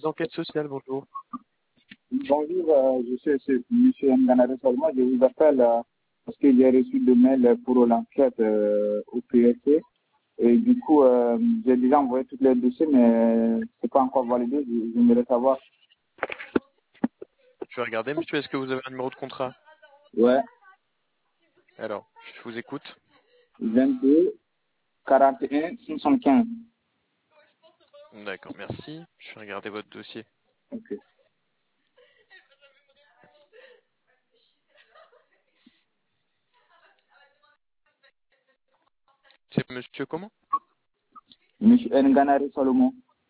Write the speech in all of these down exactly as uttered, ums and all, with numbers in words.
service d'enquête sociale, bonjour. Bonjour, euh, je suis c'est M. Nganare Salma, je vous appelle euh, parce que j'ai reçu des mails pour l'enquête euh, au P S C et du coup euh, j'ai déjà envoyé tous les dossiers mais c'est pas encore validé, je- j'aimerais savoir. Je vais regarder, monsieur, est-ce que vous avez un numéro de contrat? Ouais, Alors, je vous écoute. vingt-deux quarante et un soixante-quinze. D'accord, merci. Je vais regarder votre dossier. Ok. C'est monsieur comment? Monsieur Nganare Salomon.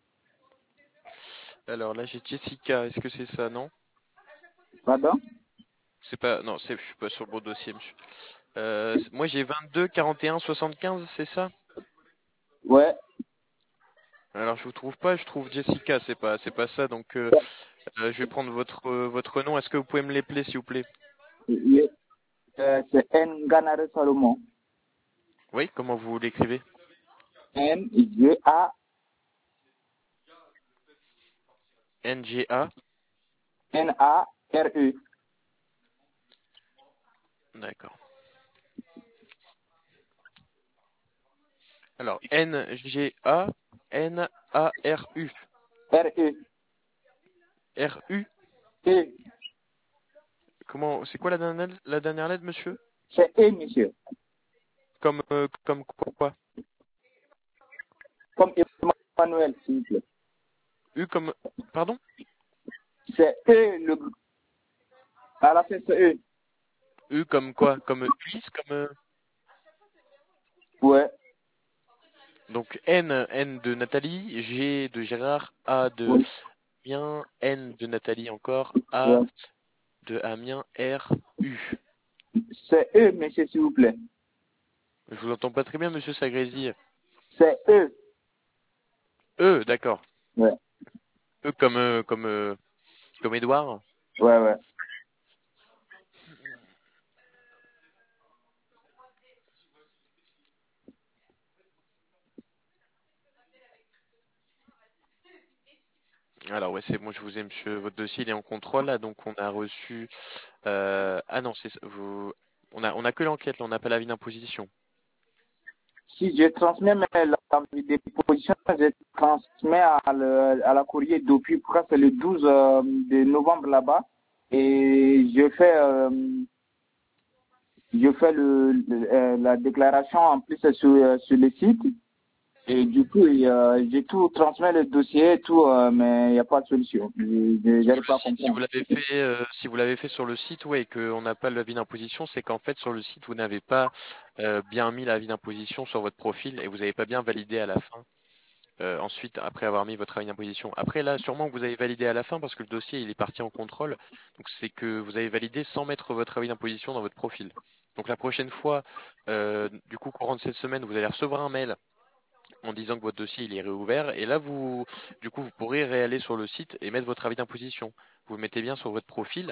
Alors là, j'ai Jessica, est-ce que c'est ça, non? Pardon? C'est pas, non, c'est, je suis pas sur le bon dossier, monsieur. Euh, c'est- moi, j'ai vingt-deux quarante et un soixante-quinze, c'est ça? Ouais, Alors, je vous trouve pas, je trouve Jessica, c'est pas, c'est pas ça, donc euh, euh, je vais prendre votre, euh, votre nom. Est-ce que vous pouvez me l'épeler, s'il vous plaît? yeah. Euh, c'est Nganare Salomon. Oui, comment vous l'écrivez? N G A N G A. N A R E. D'accord. Alors, N G A N A R U. R E. R U. E. Comment, c'est quoi la dernière, la dernière lettre, monsieur? C'est E, monsieur. Comme, euh, comme quoi? Comme Emmanuel, s'il vous plaît. U comme, pardon? C'est E, le, à la fin, c'est E. U comme quoi? Comme Ulysse, comme, euh, Ouais, donc N, N de Nathalie, G de Gérard, A de ouais, Amiens, N de Nathalie encore, A ouais. de Amiens, R, U. C'est E, monsieur, s'il vous plaît. Je vous entends pas très bien, monsieur Sagrézy. C'est E. E, d'accord. Ouais, E comme, euh, comme, euh, comme Édouard. ouais, ouais. Alors ouais, c'est bon, je vous ai, monsieur. Votre dossier il est en contrôle là, donc on a reçu. Euh... Ah non, c'est vous. On a, on a que l'enquête, là, on n'a pas l'avis d'imposition. Si je transmets mes l'avis des positions, je transmets à, le, à la courrier depuis presque le douze euh, de novembre là-bas. Et je fais, euh, je fais le, le- euh, la déclaration en plus sur, euh, sur le site. Et du coup, euh, j'ai tout transmis le dossier, tout, euh, mais il n'y a pas de solution. Je Sur n'arrive le pas à site, si vous comprendre. l'avez fait, euh, si vous l'avez fait sur le site, ouais, et qu'on n'a pas l'avis d'imposition, c'est qu'en fait sur le site vous n'avez pas euh, bien mis l'avis d'imposition sur votre profil et vous n'avez pas bien validé à la fin. Euh, ensuite, après avoir mis votre avis d'imposition. Après là, sûrement que vous avez validé à la fin parce que le dossier il est parti en contrôle. Donc c'est que vous avez validé sans mettre votre avis d'imposition dans votre profil. Donc la prochaine fois, euh, du coup courant de cette semaine, vous allez recevoir un mail en disant que votre dossier il est réouvert et là vous du coup vous pourrez réaller sur le site et mettre votre avis d'imposition. Vous le mettez bien sur votre profil.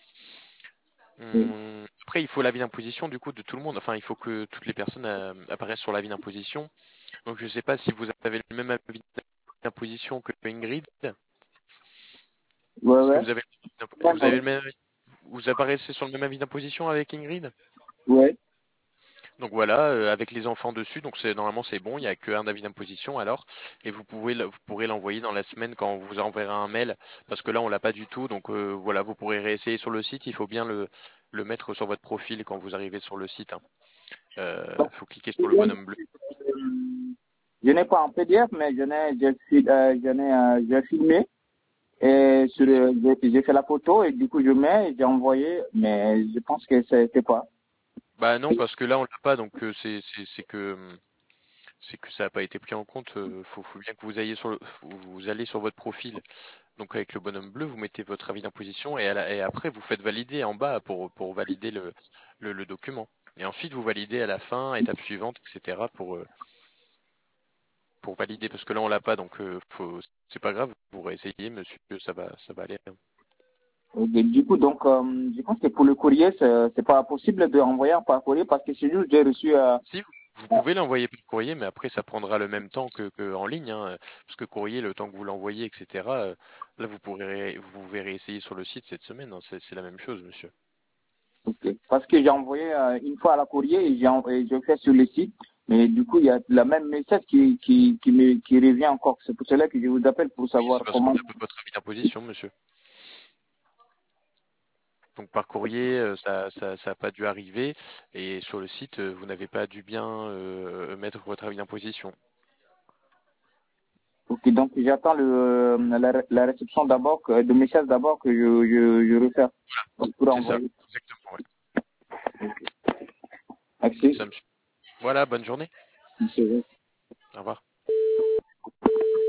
Hum, Après il faut l'avis d'imposition du coup de tout le monde. Enfin il faut que toutes les personnes euh, apparaissent sur l'avis d'imposition. Donc je ne sais pas si vous avez le même avis d'imposition que Ingrid. Ouais, Est-ce que ouais. vous avez vous avez le même vous apparaissez sur le même avis d'imposition avec Ingrid? Ouais. Donc voilà, euh, avec les enfants dessus, donc c'est normalement c'est bon, il n'y a qu'un avis d'imposition alors, et vous pouvez le- vous pourrez l'envoyer dans la semaine quand on vous enverra un mail, parce que là on l'a pas du tout, donc euh, voilà, vous pourrez réessayer sur le site, il faut bien le, le mettre sur votre profil quand vous arrivez sur le site. Hein. Euh, faut cliquer sur le bonhomme bleu. Je n'ai pas en P D F, mais je n'ai, j'ai, fi- euh, je n'ai, euh, j'ai filmé et sur, euh, j'ai, j'ai fait la photo et du coup je mets, j'ai envoyé, mais je pense que c'était pas. Bah non, parce que là on l'a pas, donc euh, c'est c'est c'est que hum, c'est que ça n'a pas été pris en compte. euh, faut, faut bien que vous ayez sur le, vous allez sur votre profil. Donc avec le bonhomme bleu, vous mettez votre avis d'imposition et, à la- et après vous faites valider en bas pour, pour valider le, le, le document. Et ensuite vous validez à la fin, étape suivante, et cetera pour, euh, pour valider parce que là on l'a pas donc euh, faut, c'est pas grave, vous réessayez monsieur, ça va ça va aller. Ok, du coup, donc, euh, je pense que pour le courrier, c'est, c'est pas possible de envoyer par courrier parce que c'est juste j'ai reçu, euh, Si Vous pouvez l'envoyer par courrier, mais après ça prendra le même temps que, que en ligne, hein, parce que courrier, le temps que vous l'envoyez, et cetera. euh, Là, vous pourrez, vous pouvez réessayer sur le site cette semaine, hein, c'est c'est la même chose, monsieur. Ok. Parce que j'ai envoyé euh, une fois à la courrier et j'ai en- et je fais sur le site, mais du coup, il y a le même message qui, qui, qui, me, qui revient encore. C'est pour cela que je vous appelle pour Oui, c'est savoir parce qu'on comment. n'a pas votre avis d'imposition, monsieur. Donc par courrier, euh, ça, ça, ça a pas dû arriver, et sur le site, euh, vous n'avez pas dû bien euh, mettre votre avis d'imposition. Ok, donc j'attends le, euh, la, la réception d'abord, que- de message d'abord que je, je, je refais. Donc pour C'est ça, envoyer. exactement, ouais. C'est Merci. ça, monsieur. Voilà, bonne journée. Monsieur. Au revoir.